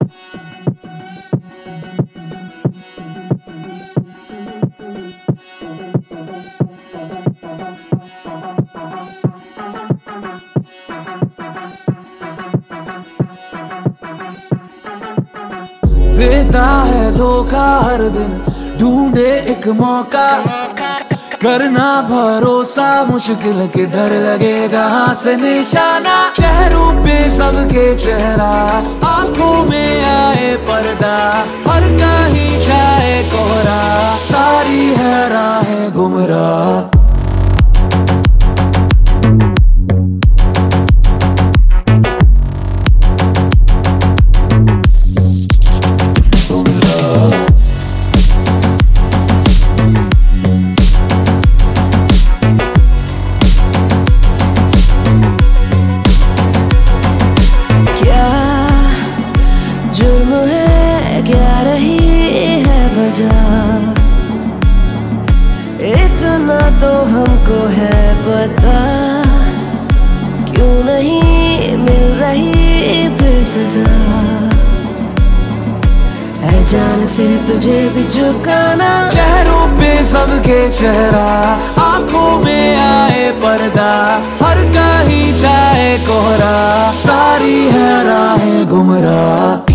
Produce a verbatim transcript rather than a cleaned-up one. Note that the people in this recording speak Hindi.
देता है धोखा हर दिन, ढूंढे एक मौका, करना भरोसा मुश्किल किधर लगेगा हाथ से निशाना। चेहरों पे सबके चेहरा, आंखों में आए पर्दा, हर कहीं जाए कोहरा, सारी है राहें गुमराह। जुर्म है क्या रही है वजह, इतना तो हमको है पता, क्यों नहीं मिल रही फिर सजा। है जान से तुझे भी झुकाना, चेहरों पे सबके चेहरा, आंखों में आए पर्दा, हर कहीं जाए कोहरा, सारी है राहें गुमराह।